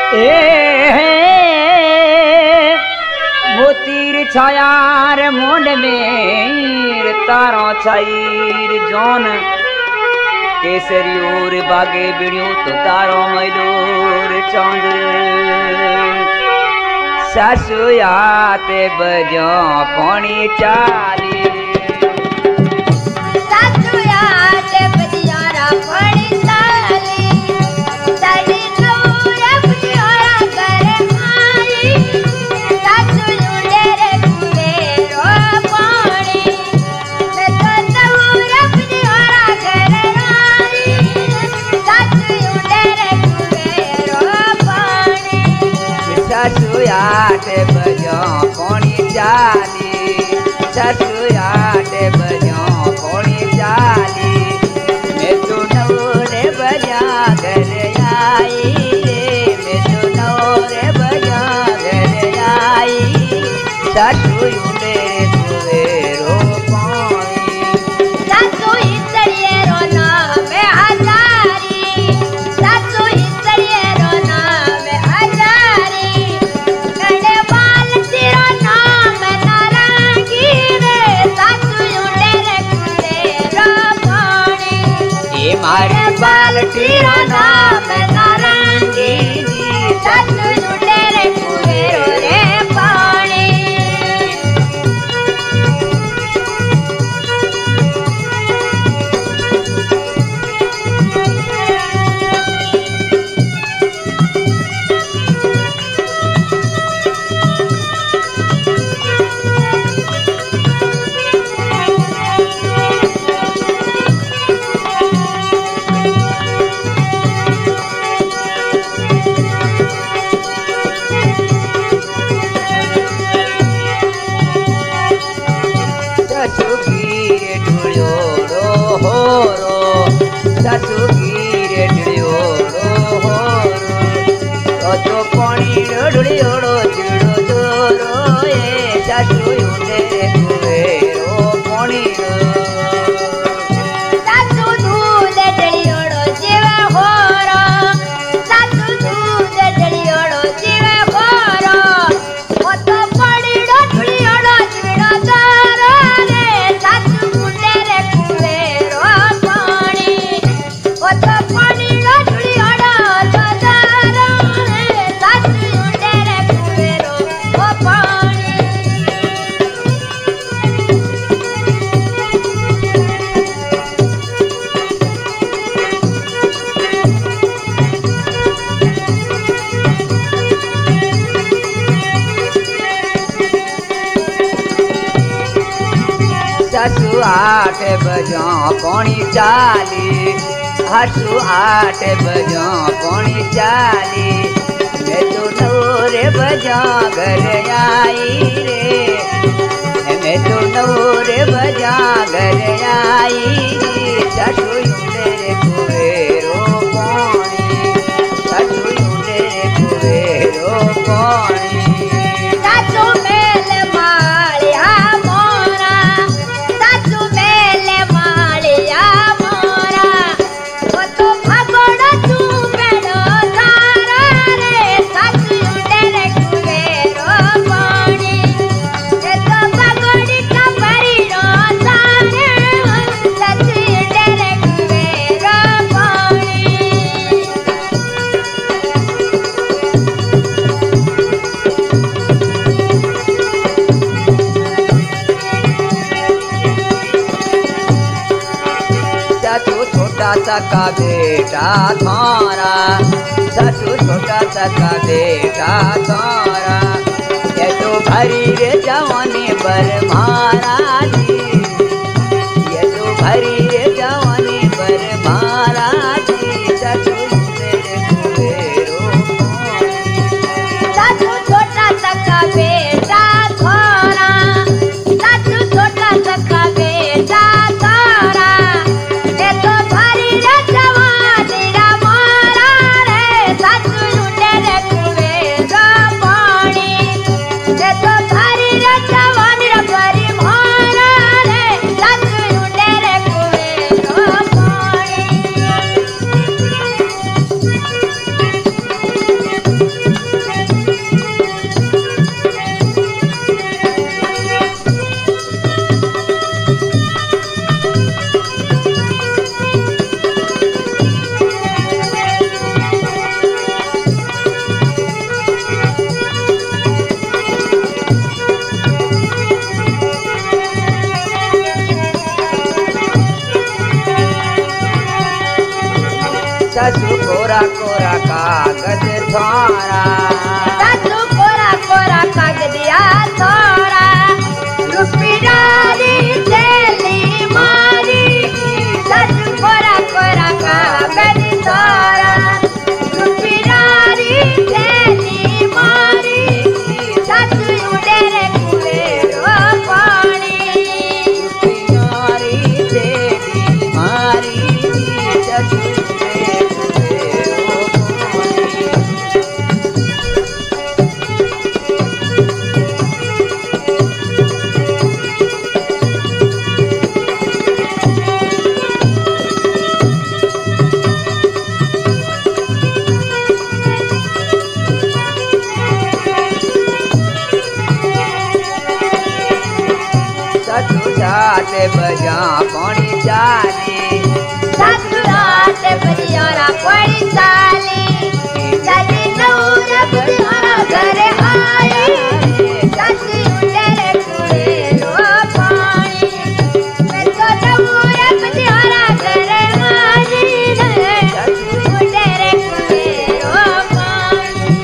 मोतीर छायार मुंड में तारों छाईर जोन केसरी और बागे बिड़ियों तो तारों मयूर चौंद सासु याते बजो पौनी चाली सासु याते बजियारा पौनी चाली साड़ी नूरे बुझियारा करे आई सासु लुडेरे कुबेरो पानी मैं तो नूरे बुझियारा करे आई सासु लुडेरे कुबेरो पानी सासु याते बजो पौनी चाली सासु याते बजो पौनी चाली मैं तो नौरे बजा घर आई रे मैं तो नौरे बजा घर आई सासु लुडेरे कुबेरो पानी सासु हिसरिएरो नामे हजारी सासु हिसरिएरो नामे हजारी कड़े बाल तेरा नाम नारंगी रे सासु लुडेरे कुबेरो पानी ये मारे बाल तेरा नाम नारंगी सासु लुडेरे कुबेरो रे पानी सासु गिरे ढुलियोड़ो होरो सासु गिरे ढुलियोड़ो होरो तो पानी ढुलियोड़ो चिड़ो जोरो ए सासु लुडेरे कुबेरो पानी सासु दूधे जड़ियोड़ो जीवे होरो सासु दूधे जड़ियोड़ो जीवे होरो ओ तो पड़िड़ो ढुलियोड़ो चिड़ो दारो रे सासु लुडेरे कुबेरो पानी ओ तो पड़िड़ो ढुलियोड़ो दारो रे सासु लुडेरे कुबेरो ओ पानी सासु 8 बजो पौनी चाली सासु 8 बजो पौनी चाली मैं तो नौरे बजा घर आई रे मैं तो नौरे बजा घर आई सासु लुडेरे कुबेरो पानी सासु लुडेरे कुबेरो पानी सासु मेले मालिया मोरा सासु मेले मालिया मोरा ओ तो भगोड़ा तू बेड़ो तारा रे सासु लुडेरे कुबेरो पानी ए तो भगोड़ी का परिड़ो तारे सासु लुडेरे कुबेरो पानी सासु छोटा सा का बेटा थारा सासु छोटा सा का बेटा थारा ये तो भरी रे जवानी पर महाराजी ये तो भरी रे जवानी पर महाराजी सासु लुडेरे कुबेरो सासु छोटा सखा बेटा थोरा सासु छोटा सखा बेटा थोरा ये तो भरी रे जवानी रा मारा रे सासु लुडेरे कुबेरो पानी ये तो भरी रे जवानी रा भरी मारा रे सासु लुडेरे कुबेरो सासू कोरा कोरा कागज थोड़ा सासू कोरा कोरा कागदिया थोड़ा रुपीदारी चली मारी सासू कोरा कोरा कागज थोड़ा रुपीदारी चली मारी सासू उडेरे कुएरो पानी प्यारी देवी मारी सासू सात बजा पानी चाली सासू रात बजियारा पड़ी चाली चाली नौर बजियारा घर आई सासू उडेरे कुएरो पानी मैं तो नौर बजियारा घर आई सासू उडेरे कुएरो पानी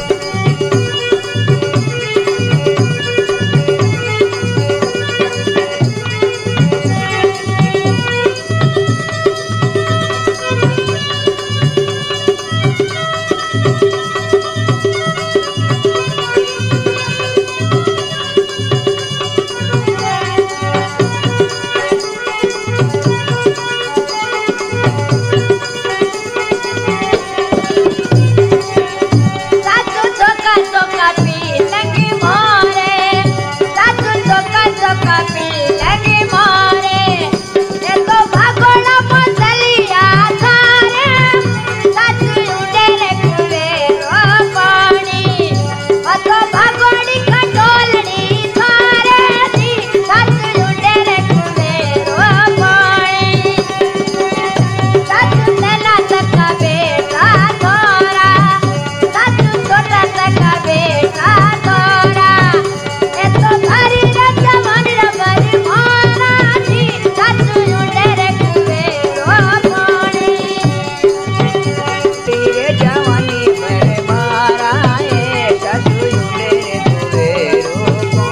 सासू चोका चोका पी लगी मोरे सासू चोका चोका पी लगी मोरे ये तो भागोड़ा मसलिया थारे सासू उडेरे कुएरो पानी वो तो भागोड़ी खटोलड़ी थारे दी सासू उडेरे कुएरो पानी सासू नैना तका बेटा थोड़ा सासू छोटा तका बेटा थोड़ा ये तो भरी जवान रबरी मारा थी सासू उडेरे कुएरो पानी तेरे जवानी पर मारा है सासू उडेरे कुएरो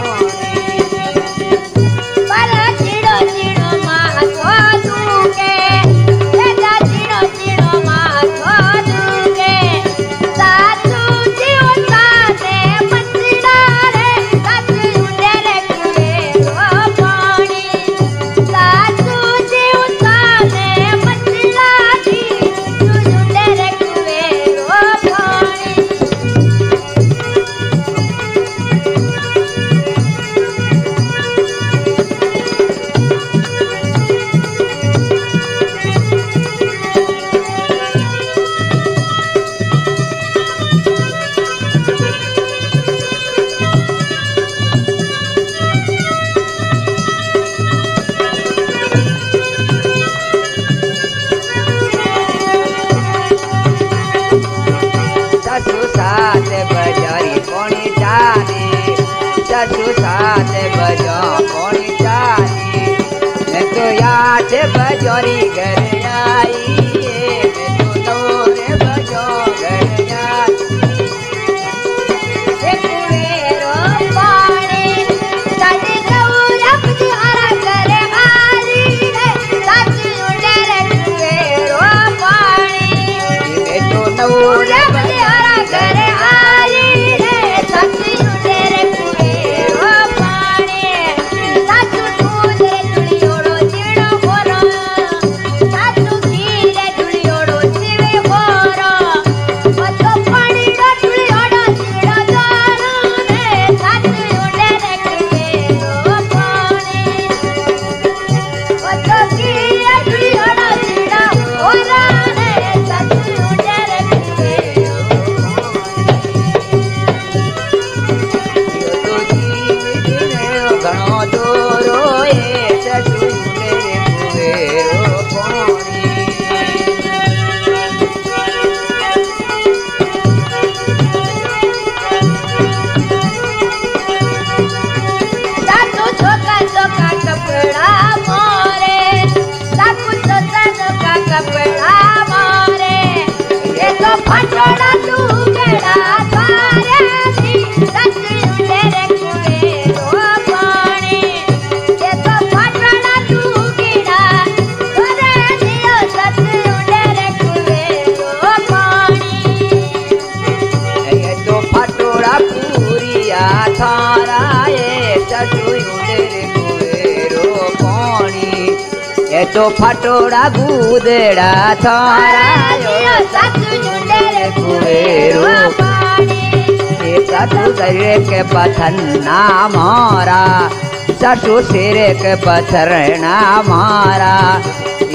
पानी पर चिड़ो चिड़ो माथो दूके तेजा चिड़ो चिड़ो माथो दूके सासू जीव साथे मचड़ा रे सासू उडेरे कुएरो पानी सासू जीव साथे मचड़ा दी तू उडेरे कुएरो पानी सासू सात बजारी पौनी चाली सासू सात बजा पौनी चाली मैं तो 8 बजारी घर आई मैं तो 9 बजो घर आई ये कुएरो पानी साजी नौरा बजियारा घर आई रे सासू उडेरे कुएरो पानी मैं तो 9 नौरा बजियारा घर आई रे सासू उडेरे कुएरो पानी सासू दूधरे तुड़ियोड़ो चिड़ो बोरो सासू खीरे तुड़ियोड़ो चिड़े बोरो वो तो पानी रो तुड़ियोड़ो चिड़ो दोरो रे सासू उडेरे कुएरो पानी वो तो खीरे तुड़ियोड़ो चिड़ो बोरो रे सासू उडेरे कुएरो घणो दोरो ए सासू उडेरे कुएरो पानी सासू चोका चोका कपड़ा मोरे सासू चोका चोका कपड़ा मोरे तो फटोड़ा गूदड़ा थारा जियो सासू झुंडे रे कुएरो एक ससुर के पथन्ना मारा ससुर सिर के पथरना मारा